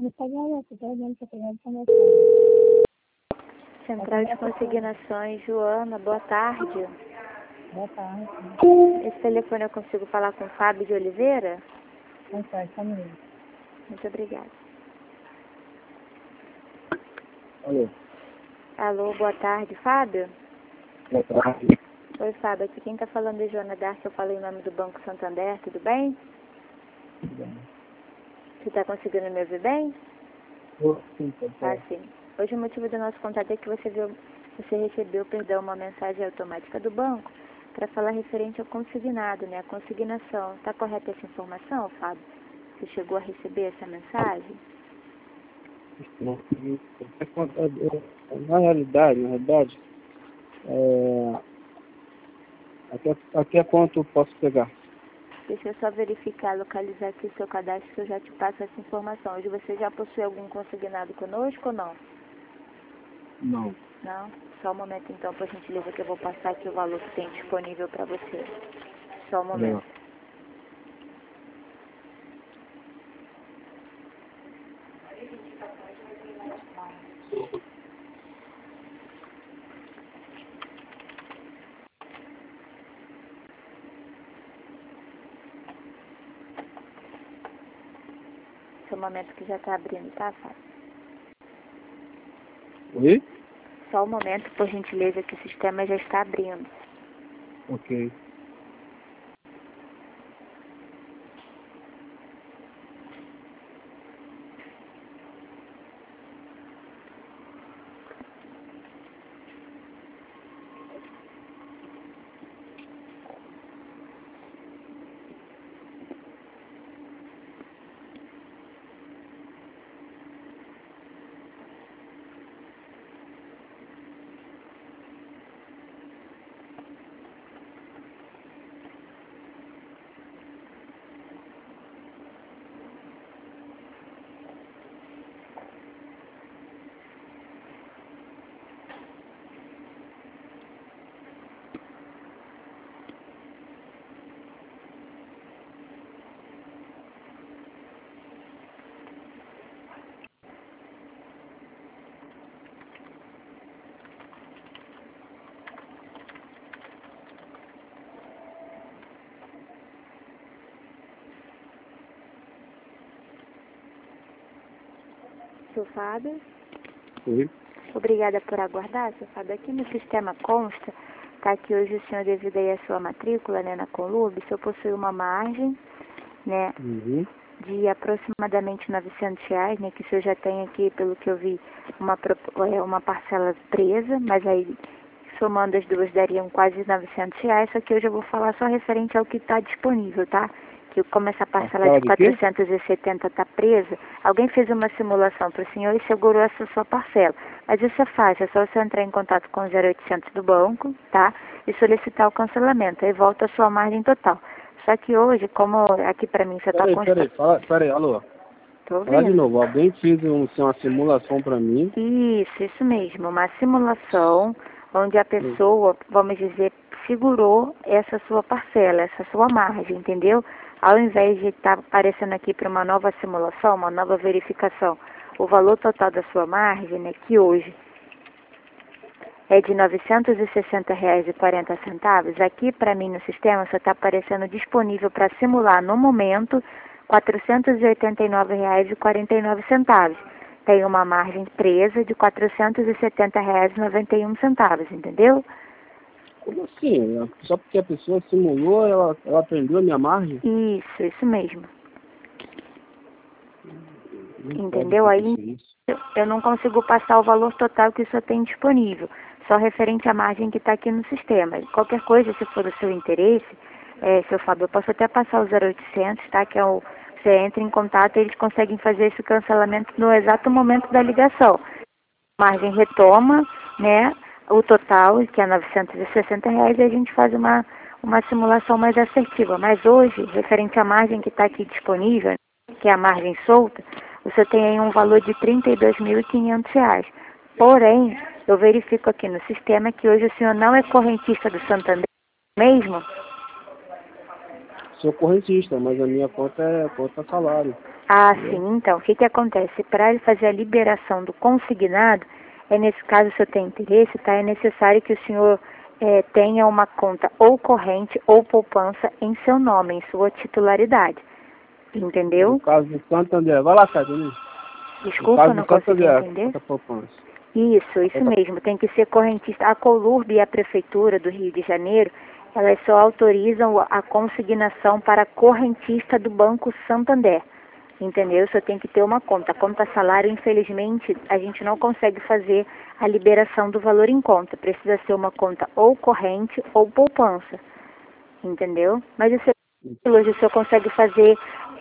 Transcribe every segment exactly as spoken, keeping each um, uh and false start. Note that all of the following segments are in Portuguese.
Central de Consignações, Joana, boa tarde. Boa tarde. Esse telefone eu consigo falar com o Fábio de Oliveira? Consegue, comigo. Muito obrigada. Alô. Alô, boa tarde, Fábio? Boa tarde. Oi, Fábio, aqui quem está falando é Joana Darcy, eu falei em nome do Banco Santander, tudo bem? Tudo bem. Você está conseguindo me ouvir bem? Oh, sim, pode Ah, ser. sim. Hoje o motivo do nosso contato é que você, viu, você recebeu, perdão, uma mensagem automática do banco para falar referente ao consignado, né? A consignação. Está correta essa informação, Fábio? Você chegou a receber essa mensagem? Não, na realidade, na realidade, é, até, até quanto eu posso pegar? Deixa eu só verificar, localizar aqui o seu cadastro, que eu já te passo essa informação. Hoje você já possui algum consignado conosco ou não? Não. Não? Só um momento então, por gentileza, que eu vou passar aqui o valor que tem disponível para você. Só um momento. Não. Só um momento que já está abrindo, tá, Fábio? Oi? Só um momento, por gentileza, que o sistema já está abrindo. Ok. Seu Fábio? Oi? Obrigada por aguardar, seu Fábio. Aqui no sistema consta, tá, que hoje o senhor, devido aí à sua matrícula, né, na Conlub, o senhor possui uma margem, né, Uhum. de aproximadamente novecentos reais, né, que o senhor já tem aqui, pelo que eu vi, uma, pro- é, uma parcela presa, mas aí, somando as duas, dariam quase novecentos reais, só que hoje eu vou falar só referente ao que está disponível, tá? Que como essa parcela Parcela de de quê? quatrocentos e setenta está presa, alguém fez uma simulação para o senhor e segurou essa sua parcela. Mas isso é fácil, é só você entrar em contato com o zero oitocentos do banco, tá? E solicitar o cancelamento, aí volta a sua margem total. Só que hoje, como aqui para mim você está Peraí, constando... peraí, fala, peraí, alô. Tô Fala de ouvindo. novo, alguém fez um, uma simulação pra mim. Isso, isso mesmo, uma simulação onde a pessoa, vamos dizer, segurou essa sua parcela, essa sua margem, entendeu? Ao invés de estar aparecendo aqui para uma nova simulação, uma nova verificação, o valor total da sua margem, né, que hoje é de novecentos e sessenta reais e quarenta centavos, aqui para mim no sistema só está aparecendo disponível para simular no momento quatrocentos e oitenta e nove reais e quarenta e nove centavos. Tem uma margem presa de quatrocentos e setenta reais e noventa e um centavos, entendeu? Como assim? Só porque a pessoa simulou, ela, ela prendeu a minha margem? Isso, isso mesmo. Não pode Entendeu? Aí acontecer isso. eu não consigo passar o valor total que o senhor tem disponível, só referente à margem que está aqui no sistema. Qualquer coisa, se for do seu interesse, é, seu Fábio, eu posso até passar o zero oitocentos, tá? Que é o, você entra em contato e eles conseguem fazer esse cancelamento no exato momento da ligação. A margem retoma, né, o total, que é novecentos e sessenta reais, e a gente faz uma, uma simulação mais assertiva. Mas hoje, referente à margem que está aqui disponível, que é a margem solta, você tem aí um valor de trinta e dois mil e quinhentos reais. Porém, eu verifico aqui no sistema que hoje o senhor não é correntista do Santander mesmo? sou correntista, mas a minha conta é conta salário. Ah, sim. Então, o que que acontece? Para ele fazer a liberação do consignado, é nesse caso, se eu tenho interesse, tá? É necessário que o senhor é, tenha uma conta ou corrente ou poupança em seu nome, em sua titularidade. Entendeu? No caso do Santander. Vai lá, Catarina. Desculpa, eu não consegui entender. Conta poupança. Isso, isso mesmo. Tem que ser correntista. A Colurb e a Prefeitura do Rio de Janeiro, elas só autorizam a consignação para correntista do Banco Santander. Entendeu? Só tem que ter uma conta. A conta salário, infelizmente, a gente não consegue fazer a liberação do valor em conta. Precisa ser uma conta ou corrente ou poupança. Entendeu? Mas isso hoje o senhor consegue fazer,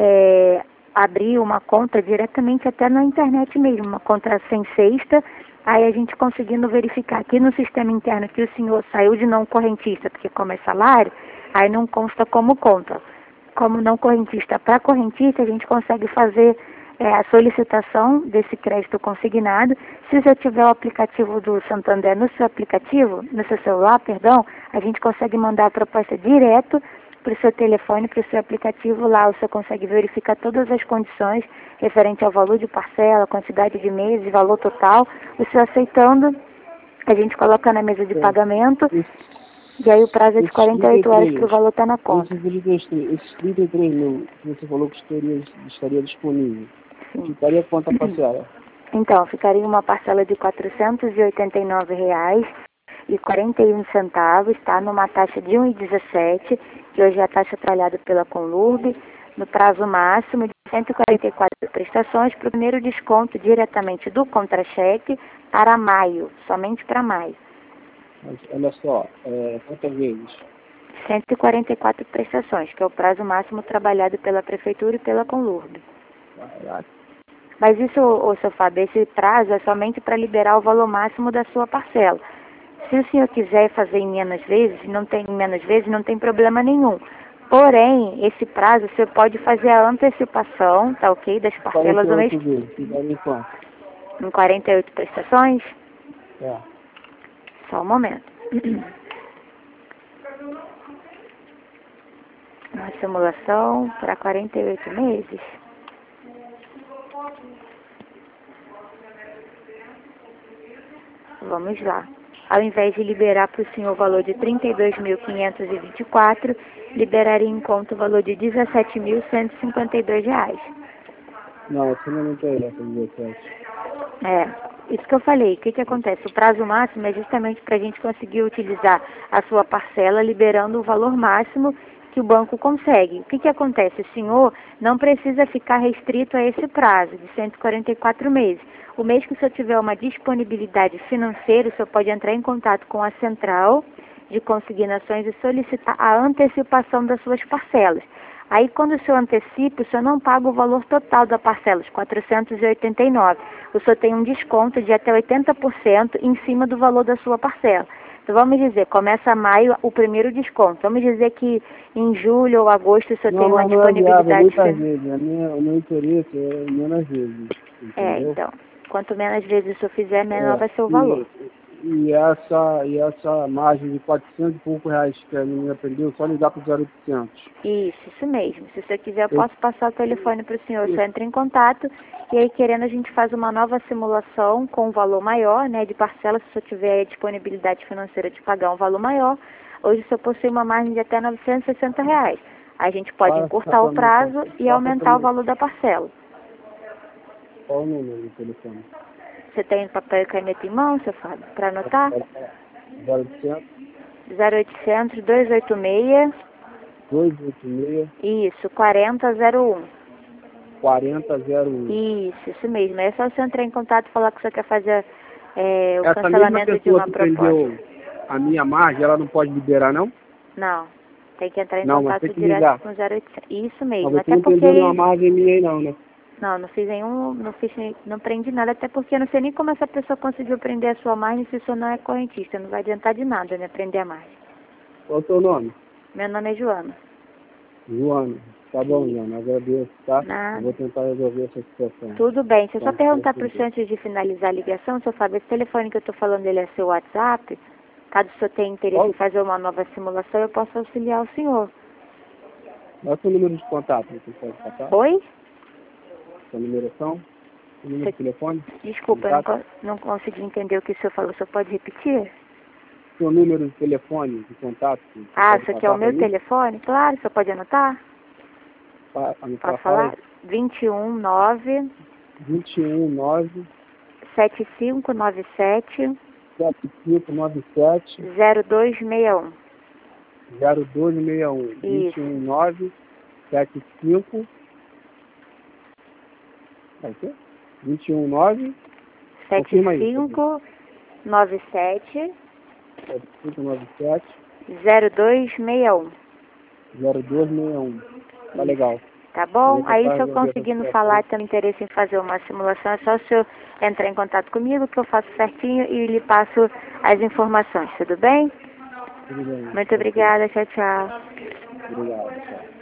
é, abrir uma conta diretamente até na internet mesmo, uma conta sem cesta. Aí a gente conseguindo verificar aqui no sistema interno que o senhor saiu de não correntista, porque como é salário, aí não consta como conta. Como não correntista para correntista, a gente consegue fazer é, a solicitação desse crédito consignado. Se você tiver o aplicativo do Santander no seu aplicativo, no seu celular, perdão, a gente consegue mandar a proposta direto para o seu telefone, para o seu aplicativo. Lá você consegue verificar todas as condições referente ao valor de parcela, quantidade de meses, valor total. O senhor aceitando, a gente coloca na mesa de É. pagamento. Esse, E aí o prazo é de quarenta e oito horas trinta e três, para o valor estar na conta. Esses trinta e três, esses trinta e três mil que você falou que estaria, estaria disponível, Sim. ficaria quanto a parcela? Então, ficaria uma parcela de quatrocentos e oitenta e nove reais e quarenta e um centavos, tá? Numa taxa de um vírgula dezessete, que hoje é a taxa tralhada pela Conlurb, no prazo máximo de cento e quarenta e quatro prestações, para o primeiro desconto diretamente do contra-cheque para maio, somente para maio. Mas, olha só, é, quantas vezes? cento e quarenta e quatro prestações, que é o prazo máximo trabalhado pela Prefeitura e pela Conlurb. Caraca. Mas isso, ô, seu Fábio, esse prazo é somente para liberar o valor máximo da sua parcela. Se o senhor quiser fazer em menos vezes, não tem em menos vezes, não tem problema nenhum. Porém, esse prazo você pode fazer a antecipação, tá ok, das parcelas do mês quarenta e oito vezes, ficaria em quanto? em quarenta e oito prestações. É. Só um momento. Uma simulação para quarenta e oito meses. Vamos lá. Ao invés de liberar para o senhor o valor de trinta e dois mil quinhentos e vinte e quatro, liberaria em conta o valor de dezessete mil cento e cinquenta e dois reais. Não, você não me interessa, dezessete. É, isso que eu falei. O que que acontece? O prazo máximo é justamente para a gente conseguir utilizar a sua parcela, liberando o valor máximo que o banco consegue. O que que acontece? O senhor não precisa ficar restrito a esse prazo de cento e quarenta e quatro meses. O mês que o senhor tiver uma disponibilidade financeira, o senhor pode entrar em contato com a central de consignações e solicitar a antecipação das suas parcelas. Aí, quando o senhor antecipa, o senhor não paga o valor total da parcela, os quatrocentos e oitenta e nove. O senhor tem um desconto de até oitenta por cento em cima do valor da sua parcela. Então, vamos dizer, começa maio o primeiro desconto. Vamos dizer que em julho ou agosto o senhor Não, tem uma mas não é viável, disponibilidade muitas financeira. vezes. A minha, o meu interesse é menos vezes, É, entendeu? então, quanto menos vezes o senhor fizer, menor É, vai ser o e, valor. e, essa, e essa margem de quatrocentos e pouco reais que a menina perdeu, só lhe dá para zero oitocentos. Isso, isso mesmo. Se você quiser, eu Eu- posso passar o telefone para o senhor. Você entra em contato e aí, querendo, a gente faz uma nova simulação com um valor maior, né, de parcela, se o senhor tiver a disponibilidade financeira de pagar um valor maior. Hoje o senhor possui uma margem de até novecentos e sessenta reais. A gente pode Passa encurtar o pra mim, prazo passa e pra aumentar o mim. valor da parcela. Qual o número do telefone? Você tem papel e caneta em mão, seu Fábio, para anotar? zero oitocentos, zero oitocentos, dois oito seis, dois oito seis, isso, quarenta zero um. quarenta zero um. Isso, isso mesmo. É só você entrar em contato e falar que você quer fazer é, o Essa mesma cancelamento de pessoa uma que proposta. prendeu a minha margem, ela não pode liberar, não? Não, tem que entrar em Não, mas tem contato que direto ligar. com o zero oitocentos. Isso Mas mesmo, você até não porque prendeu nenhuma ele... margem minha aí, não, né? Não, não fiz nenhum, não fiz, nem- não prendi nada, até porque eu não sei nem como essa pessoa conseguiu prender a sua margem se o senhor não é correntista. Não vai adiantar de nada, né, prender a margem. Qual é o seu nome? Meu nome é Joana. Joana. Tá bom, Joana, agradeço, tá? Nada. Eu vou tentar resolver essa situação. Tudo bem. Se eu só Então, perguntar para o tudo senhor antes de finalizar a ligação, seu Fábio, esse telefone que eu estou falando, ele é seu WhatsApp? Caso o senhor tenha interesse Qual? em fazer uma nova simulação, eu posso auxiliar o senhor. Qual é o seu número de contato? Você pode passar? Oi? Sua numeração? Seu número de telefone? Desculpa, eu não, Contato? co- não consegui entender o que o senhor falou. O senhor pode repetir? Seu número de telefone, de contato? Você Ah, pode isso aqui é o passar meu pra mim? telefone? Claro, o senhor pode anotar? Pa- anotar, Posso fala falar? aí. vinte e um, nove, vinte e um, nove, sete cinco nove sete, sete cinco nove sete, zero dois seis um. zero dois seis um. vinte e um, nove, sete cinco. Vai ser? vinte e um, nove. Confirma aí. sete cinco nove sete, sete cinco nove sete, zero dois seis um. zero dois seis um. Tá legal. Tá bom? Eu vou Aí, tentar se eu resolver conseguindo essa falar, situação. tendo interesse em fazer uma simulação, é só o senhor entrar em contato comigo, que eu faço certinho e lhe passo as informações, tudo bem? Tudo bem. Muito obrigada, tchau, tchau. Obrigado. Tchau.